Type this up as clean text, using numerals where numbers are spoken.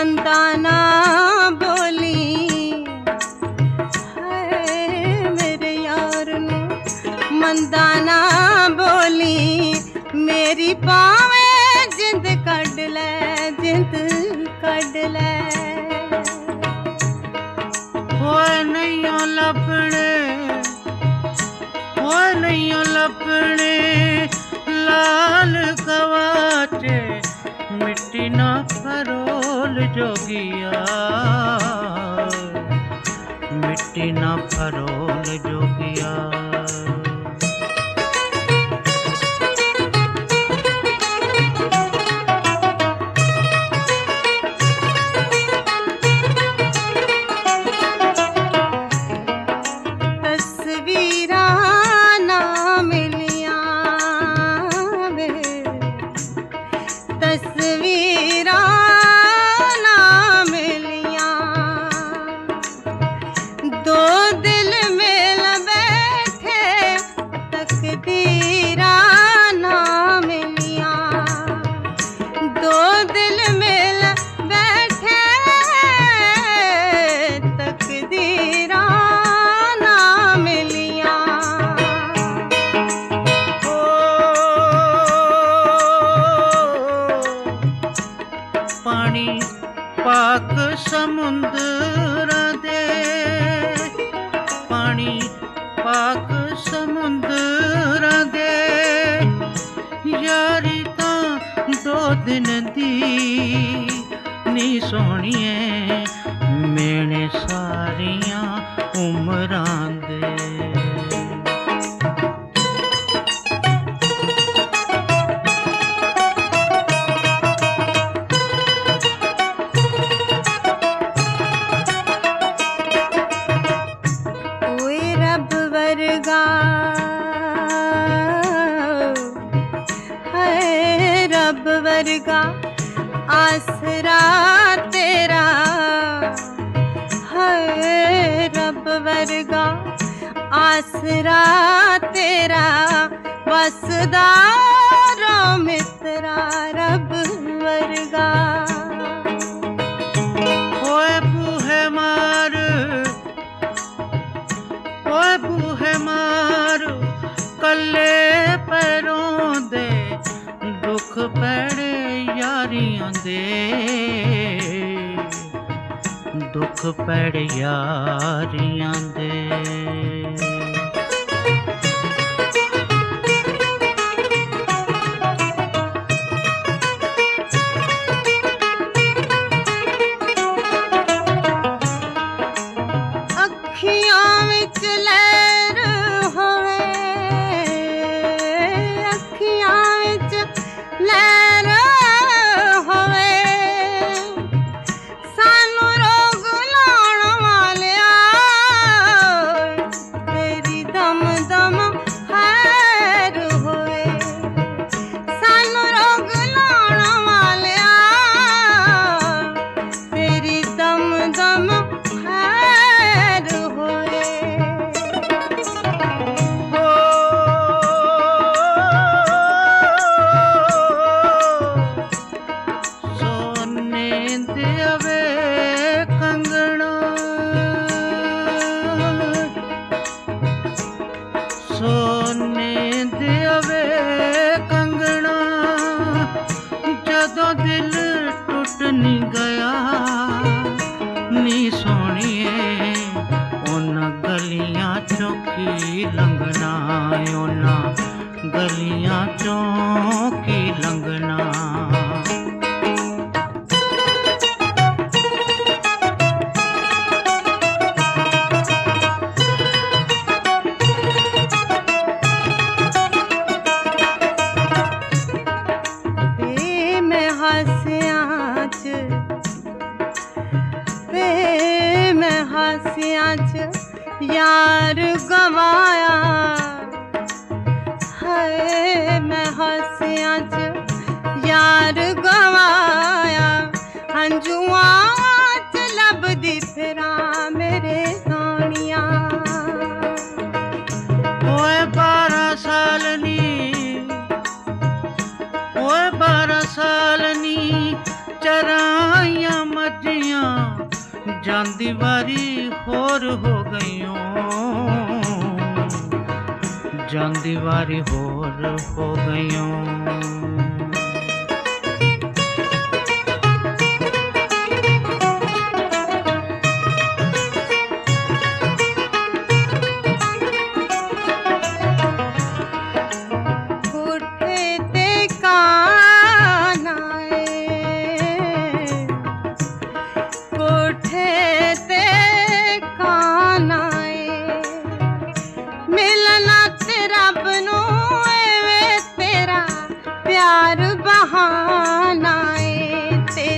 मंदाना बोली है मेरे यार ने मंदाना बोली मेरी पावे जिंद कड ले जिंद कड ले होए नहीं लपने होए नहीं लपने लाल कवाचे मिट्टी ना फरोल जोगिया मिट्टी ना फरोल जोगिया पाक समुंदर दे पानी पाक समुंदर दे यारी तां दो दिन दी नी सोहणिए मेने सारियां उमरां दे रब वर्गा आसरा तेरा है रब वर्गा आसरा तेरा बसदारो मित्रा रब वर्गा ओए बूहे मार ओए बूहे मार कल्ले पैरों दे दुख पैड़े यारियां दे दुख पैड़े यारियां दे सोने देवे कंगना जदों दिल टूट नी गया नी सोनिए उन्हां गलियां चों की लंघना उन्हां गलियां चों की लंघना यार गवाया है मैं हंसियां च यार गवाया हंजुआं च लभदी फिरां मेरे सोनिया ओए 12 साल नी ओए 12 साल नी चराइयां मत ਜਾਂਦੀ ਵਾਰੀ ਹੋਰ ਹੋ ਗਈਓ, ਜਾਂਦੀ ਵਾਰੀ ਹੋਰ ਹੋ ਗਈਓ। प्यार बहाना ए